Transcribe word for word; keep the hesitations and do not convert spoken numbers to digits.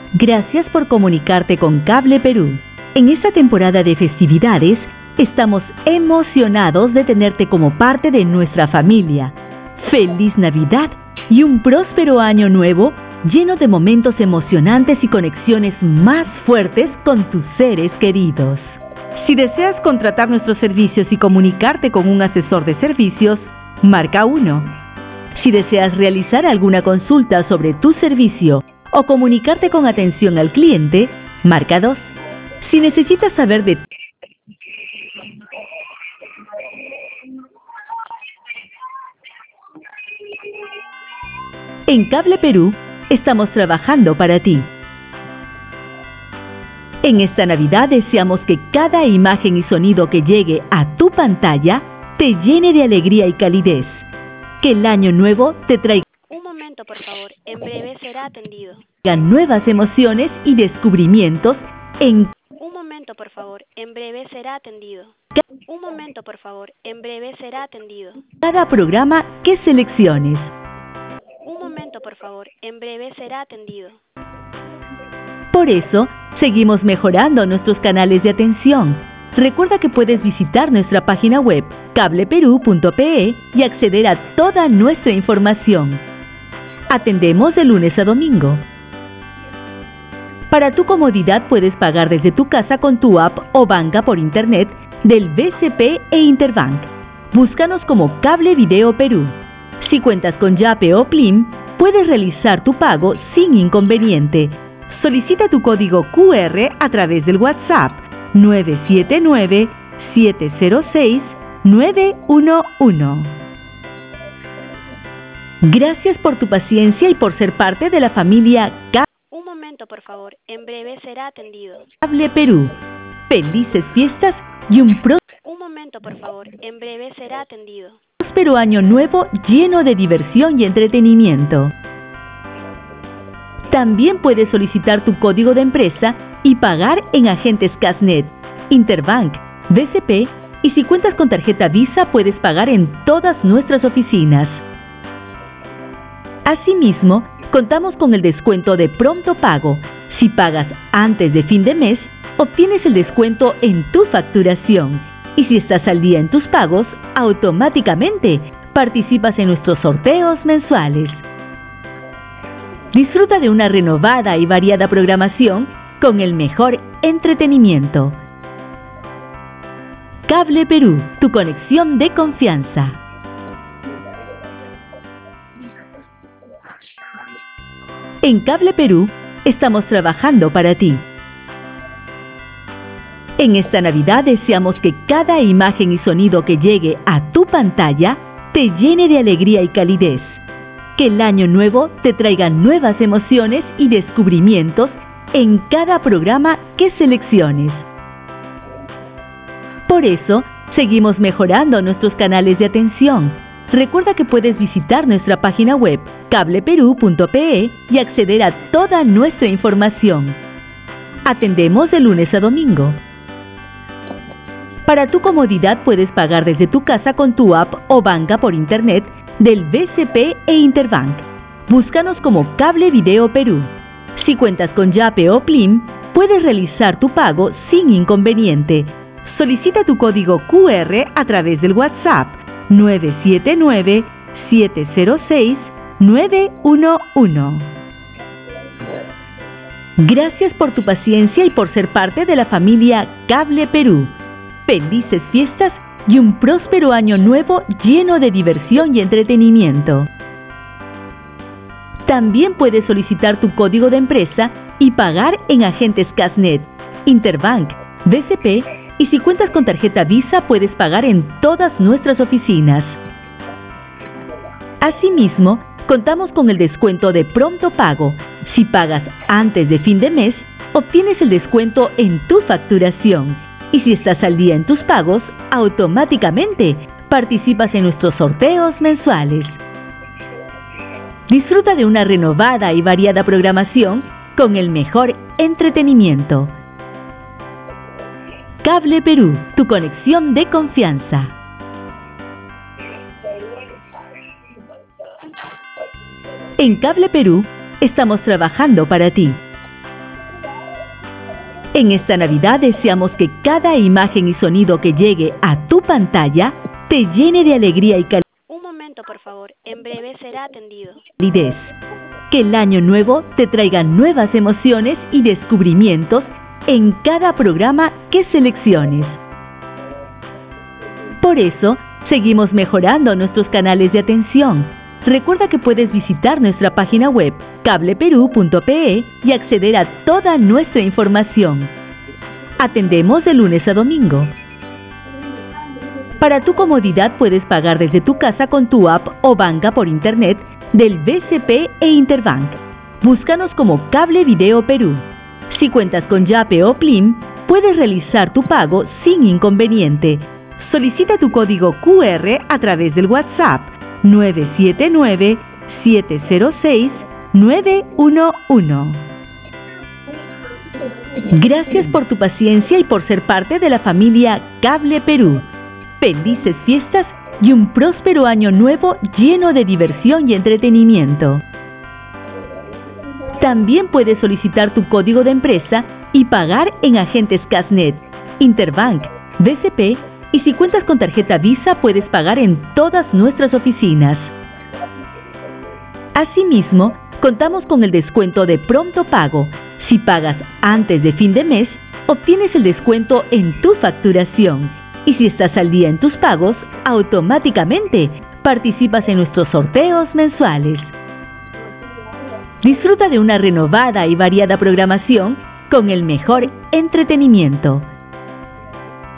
Gracias por comunicarte con Cable Perú. En esta temporada de festividades, estamos emocionados de tenerte como parte de nuestra familia. ¡Feliz Navidad y un próspero año nuevo lleno de momentos emocionantes y conexiones más fuertes con tus seres queridos! Si deseas contratar nuestros servicios y comunicarte con un asesor de servicios, marca uno. Si deseas realizar alguna consulta sobre tu servicio o comunicarte con atención al cliente, marca dos. Si necesitas saber de En Cable Perú, estamos trabajando para ti. En esta Navidad deseamos que cada imagen y sonido que llegue a tu pantalla te llene de alegría y calidez. Que el año nuevo te traiga Un momento, por favor. En breve será atendido. nuevas emociones y descubrimientos en Un momento, por favor. En breve será atendido. Un momento, por favor. En breve será atendido. cada programa que selecciones. Un momento, por favor. En breve será atendido. Por eso, seguimos mejorando nuestros canales de atención. Recuerda que puedes visitar nuestra página web cable perú punto pe y acceder a toda nuestra información. Atendemos de lunes a domingo. Para tu comodidad puedes pagar desde tu casa con tu app o banca por internet del B C P e Interbank. Búscanos como Cable Video Perú. Si cuentas con Yape o Plim, puedes realizar tu pago sin inconveniente. Solicita tu código Q R a través del WhatsApp nueve siete nueve, siete cero seis, nueve uno uno. Gracias por tu paciencia y por ser parte de la familia Un momento, por favor. En breve será atendido. Cable Perú. Felices fiestas y un Un momento, por favor. En breve será atendido. próspero año nuevo lleno de diversión y entretenimiento. También puedes solicitar tu código de empresa y pagar en agentes Casnet, Interbank, B C P y si cuentas con tarjeta Visa puedes pagar en todas nuestras oficinas. Asimismo, contamos con el descuento de pronto pago. Si pagas antes de fin de mes, obtienes el descuento en tu facturación. Y si estás al día en tus pagos, automáticamente participas en nuestros sorteos mensuales. Disfruta de una renovada y variada programación con el mejor entretenimiento. Cable Perú, tu conexión de confianza. En Cable Perú, estamos trabajando para ti. En esta Navidad deseamos que cada imagen y sonido que llegue a tu pantalla te llene de alegría y calidez. Que el año nuevo te traiga nuevas emociones y descubrimientos en cada programa que selecciones. Por eso, seguimos mejorando nuestros canales de atención. Recuerda que puedes visitar nuestra página web cable perú punto pe y acceder a toda nuestra información. Atendemos de lunes a domingo. Para tu comodidad puedes pagar desde tu casa con tu app o banca por internet del B C P e Interbank. Búscanos como Cable Video Perú. Si cuentas con Yape o Plim, puedes realizar tu pago sin inconveniente. Solicita tu código Q R a través del WhatsApp nueve siete nueve, siete cero seis, nueve uno uno. Gracias por tu paciencia y por ser parte de la familia Cable Perú. Felices fiestas y un próspero año nuevo lleno de diversión y entretenimiento. También puedes solicitar tu código de empresa y pagar en agentes Casnet, Interbank, B C P y si cuentas con tarjeta Visa puedes pagar en todas nuestras oficinas. Asimismo, contamos con el descuento de pronto pago. Si pagas antes de fin de mes, obtienes el descuento en tu facturación. Y si estás al día en tus pagos, automáticamente participas en nuestros sorteos mensuales. Disfruta de una renovada y variada programación con el mejor entretenimiento. Cable Perú, tu conexión de confianza. En Cable Perú, estamos trabajando para ti. En esta Navidad deseamos que cada imagen y sonido que llegue a tu pantalla te llene de alegría y calidez. Un momento, por favor. En breve será atendido. Que el año nuevo te traiga nuevas emociones y descubrimientos en cada programa que selecciones. Por eso, seguimos mejorando nuestros canales de atención. Recuerda que puedes visitar nuestra página web cable perú punto pe y acceder a toda nuestra información. Atendemos de lunes a domingo. Para tu comodidad puedes pagar desde tu casa con tu app o banca por internet del B C P e Interbank. Búscanos como Cable Video Perú. Si cuentas con Yape o Plim, puedes realizar tu pago sin inconveniente. Solicita tu código Q R a través del WhatsApp nueve siete nueve, siete cero seis, nueve uno uno. Gracias por tu paciencia y por ser parte de la familia Cable Perú. Felices fiestas y un próspero año nuevo lleno de diversión y entretenimiento. También puedes solicitar tu código de empresa y pagar en agentes Casnet, Interbank, B C P y si cuentas con tarjeta Visa puedes pagar en todas nuestras oficinas. Asimismo, contamos con el descuento de pronto pago. Si pagas antes de fin de mes, obtienes el descuento en tu facturación. Y si estás al día en tus pagos, automáticamente participas en nuestros sorteos mensuales. Disfruta de una renovada y variada programación con el mejor entretenimiento.